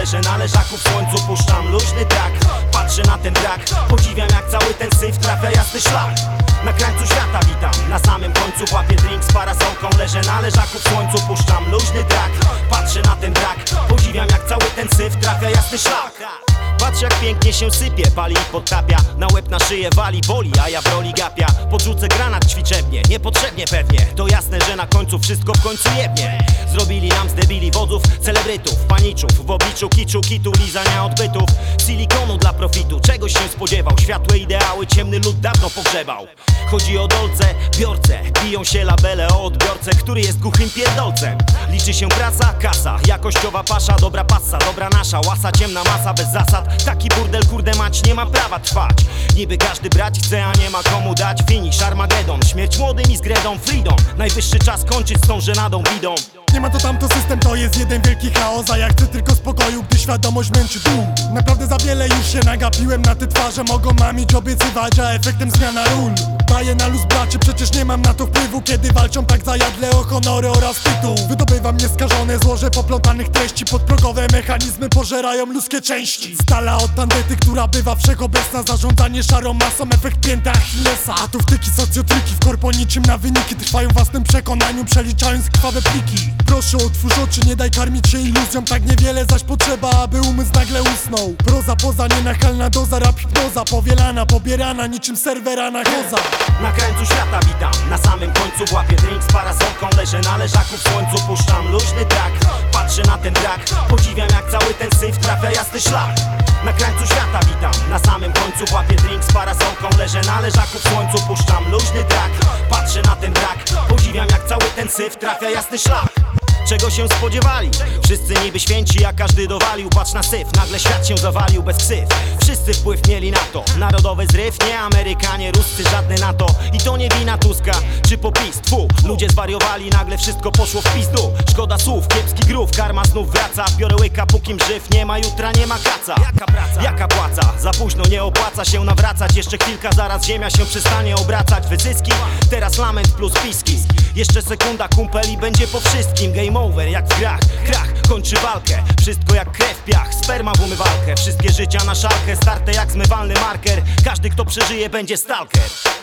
leżę na leżaku, w słońcu puszczam luźny track. Patrzę na ten track, podziwiam jak cały ten syf trafia jasny szlak. Na krańcu świata witam, na samym końcu łapię drink z parasolką. Leżę na leżaku, w słońcu puszczam luźny track. Patrzę na ten track, podziwiam jak cały ten syf trafia jasny szlak. Patrz jak pięknie się sypie, pali i podtapia. Na łeb, na szyję wali, boli, a ja w roli gapia. Podrzucę granat ćwiczebnie, niepotrzebnie pewnie. To jasne, że na końcu wszystko w końcu jebnie. Zrobili nam z debili wodzów, celebrytów, paniczów. W obliczu kiczu, kitu, lizania odbytów. Silikonu dla profitu, czegoś się spodziewał. Światłe ideały, ciemny lud dawno pogrzebał. Chodzi o dolce, biorce, biją się labele o odbiorcę, który jest głuchym pierdolcem. Liczy się praca, kasa, jakościowa pasza, dobra passa, dobra nasza, łasa, ciemna masa bez zasad. Taki burdel, kurde mać, nie ma prawa trwać. Niby każdy brać chce, a nie ma komu dać. Finish, Armagedon, śmierć młodym i z gredą, freedom. Najwyższy czas kończyć z tą żenadą bidą. Nie ma to tamto, system to jest jeden wielki chaos. A ja chcę tylko spokoju, gdy świadomość męczy dół. Naprawdę za wiele już się nagapiłem na te twarze. Mogą mamić, obiecywać, a efektem zmiana ról. Daję na luz bracie, przecież nie mam na to wpływu. Kiedy walczą tak zajadle o honory oraz tytuł. Wydobywam nieskażone złoże poplątanych treści. Podprogowe mechanizmy pożerają ludzkie części. Z dala od tandety, która bywa wszechobecna. Zarządzanie szarą masą, efekt pięta Achillesa. A tu wtyki, socjotryki w korpo niczym na wyniki. Trwają w własnym przekonaniu, przeliczając krwawe pliki. Proszę otwórz oczy, nie daj karmić się iluzją. Tak niewiele zaś potrzeba, aby umysł nagle usnął. Proza poza, nienachalna doza, rap hipnoza. Powielana, pobierana, niczym serwera na koza. Na krańcu świata witam, na samym końcu łapię drink z parasolką. Leżę na leżaku, w słońcu puszczam luźny track. Patrzę na ten track, podziwiam jak cały ten syf trafia jasny szlak. Na krańcu świata witam, na samym końcu łapię drink z parasolką. Leżę na leżaku, w słońcu puszczam luźny track. Patrzę na ten track, podziwiam jak cały ten syf trafia jasny szlak. Czego się spodziewali? Wszyscy niby święci, a każdy dowalił. Patrz na syf, nagle świat się zawalił bez ksyw. Wszyscy wpływ mieli na to. Narodowy zryw, nie Amerykanie, Ruscy, żadny NATO. I to nie wina Tuska, czy popis, tfu. Ludzie zwariowali, nagle wszystko poszło w pizdu. Szkoda słów, kiepski grów, karma znów wraca. Biorę łyka, pókim żyw, nie ma jutra, nie ma kaca. Jaka praca? Jaka płaca? Za późno, nie opłaca się nawracać. Jeszcze chwilka, zaraz ziemia się przestanie obracać. Wyzyski, teraz lament plus piski. Jeszcze sekunda, kumpel i będzie po wszystkim. Game over jak w grach, krach kończy walkę. Wszystko jak krew, piach, sperma w umywalkę. Wszystkie życia na szalkę, starte jak zmywalny marker. Każdy kto przeżyje będzie stalker.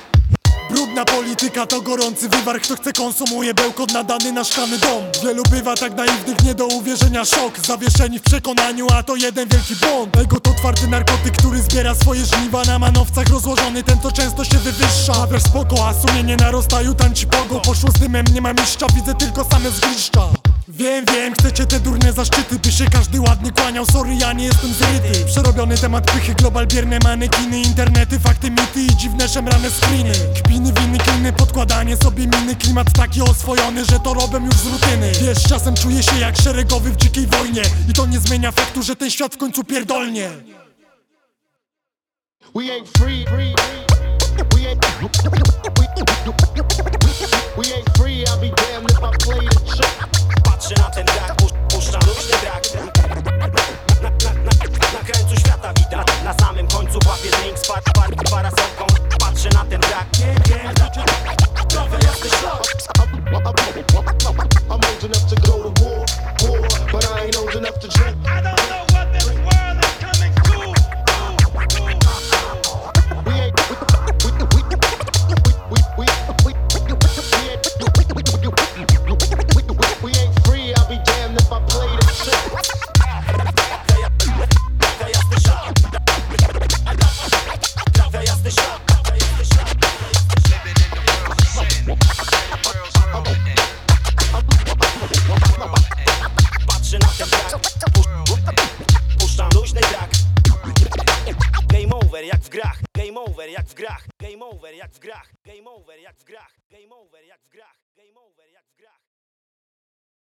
Brudna polityka to gorący wywar. Kto chce konsumuje bełkot nadany na szklany dom. Wielu bywa tak naiwnych, nie do uwierzenia szok. Zawieszeni w przekonaniu, a to jeden wielki błąd. Ego to twardy narkotyk, który zbiera swoje żniwa. Na manowcach rozłożony, ten co często się wywyższa. A wiesz spoko, a sumienie na rozstaju tańczy pogo. Poszło z dymem, nie ma mistrza, widzę tylko same zgliszcza. Wiem, chcecie te durne zaszczyty, by się każdy ładnie kłaniał. Sorry, ja nie jestem zryty. Przerobiony temat pychy, global, bierne manekiny, internety, fakty, mity i dziwne szemrane screeny. Kpiny, winy, kliny, podkładanie sobie miny. Klimat taki oswojony, że to robię już z rutyny. Wiesz, czasem czuję się jak szeregowy w dzikiej wojnie. I to nie zmienia faktu, że ten świat w końcu pierdolnie. We ain't free. We ain't free. I'll be damned if I play the trick. Patrzę na ten track, puszczam luźny track. Na krańcu świata witam, na samym końcu łapię drink z parasolką. Patrzę na ten track, trafia jasny szlak. I'm old enough to go to war, but I ain't old enough to drink. I don't know what this world is coming to. We ain't free. I'll be damned if I play the trick. Trafia jasny szlak. Trafia jasny szlak. Patrzę na ten track, puszczam luźny track. Game over jak w grach, game over jak w grach, game over jak w grach, game over jak w grach, game over jak w grach, game over jak w grach.